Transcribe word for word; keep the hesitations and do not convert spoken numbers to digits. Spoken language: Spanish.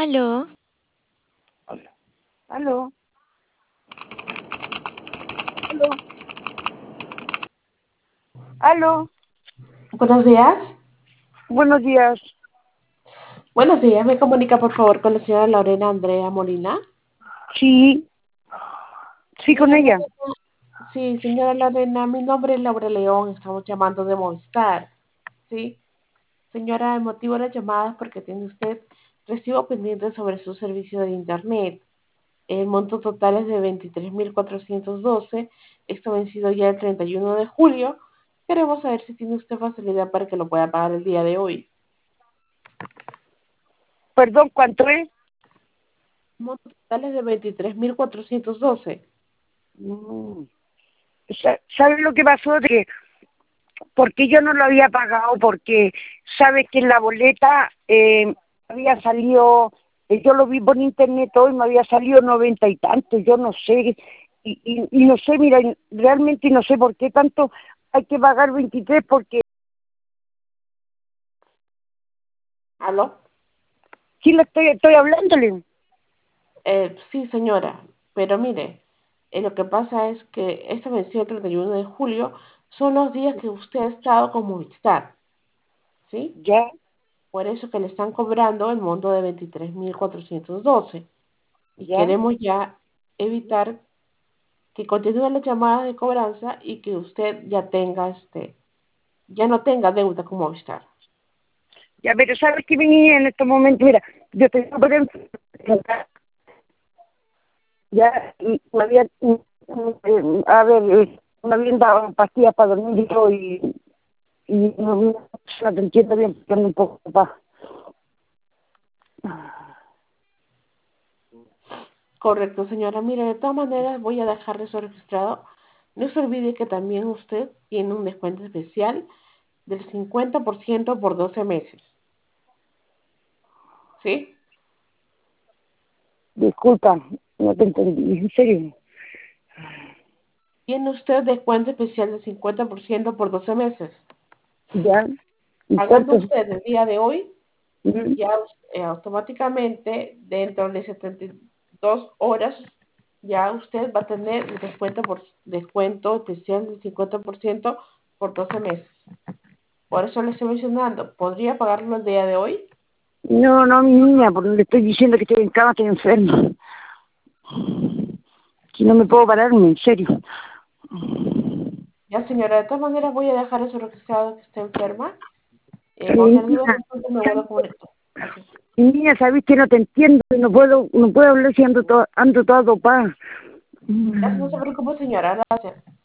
Aló, Aló. Aló. Aló. Aló. Buenos días. Buenos días. Buenos días. ¿Me comunica, por favor, con la señora Lorena Andrea Molina? Sí. Sí, con Señora ella. Lorena, sí, señora Lorena, mi nombre es Laura León, estamos llamando de Movistar, ¿sí? Señora, el motivo de la llamada es porque tiene usted recibo pendiente sobre su servicio de Internet. El monto total es de veintitrés mil cuatrocientos doce. Esto ha vencido ya el treinta y uno de julio. Queremos saber si tiene usted facilidad para que lo pueda pagar el día de hoy. Perdón, ¿cuánto es? El monto total es de veintitrés mil cuatrocientos doce. Mm. Sa- ¿Sabes lo que pasó? De que, porque yo no lo había pagado, porque sabes que en la boleta eh, había salido, eh, yo lo vi por internet hoy, me había salido noventa y tanto, yo no sé, y, y, y no sé, mira, realmente no sé por qué tanto hay que pagar veintitrés, porque ¿Aló? sí le estoy, estoy hablándole. Eh, sí, señora, pero mire, eh, lo que pasa es que esta venció el treinta y uno de julio, son los días que usted ha estado con Movistar, ¿sí? Ya, Por eso que le están cobrando el monto de veintitrés mil cuatrocientos doce. Y ya. queremos ya evitar que continúen las llamadas de cobranza y que usted ya tenga este, ya no tenga deuda con Movistar. Ya, pero sabes que venía en estos momentos, mira, yo estoy súper enferma, ya, y me habían, mm, mm, eh, a ver, eh, me habían dado pastillas para dormir y todo, y, y no, no no te entiendo bien, porque ando un poco ocupada. Correcto, señora. Mire, de todas maneras voy a dejar eso registrado. No se olvide que también usted tiene un descuento especial del cincuenta por ciento por doce meses. ¿Sí? Disculpa, no te entendí, en serio. Tiene usted descuento especial del cincuenta por ciento por doce meses. Ya, ¿y Pagando cuántos? usted el día de hoy, Mm. ya eh, automáticamente dentro de setenta y dos horas ya usted va a tener el descuento por descuento especial del cincuenta por ciento por doce meses. Por eso le estoy mencionando, ¿podría pagarlo el día de hoy? No, no, mi niña, porque le estoy diciendo que estoy en cama, estoy enferma. Que no me puedo pararme, en serio. Ya, señora, de todas maneras voy a dejar eso registrado que está enferma. Eh, Mi cualquier duda niña, que tenga, me vuelvo a comunicar. Ok. mi niña, sabes que no te entiendo, no puedo, no puedo hablar si ando, to- ando toda dopada. Ya, no se preocupe, señora, gracias.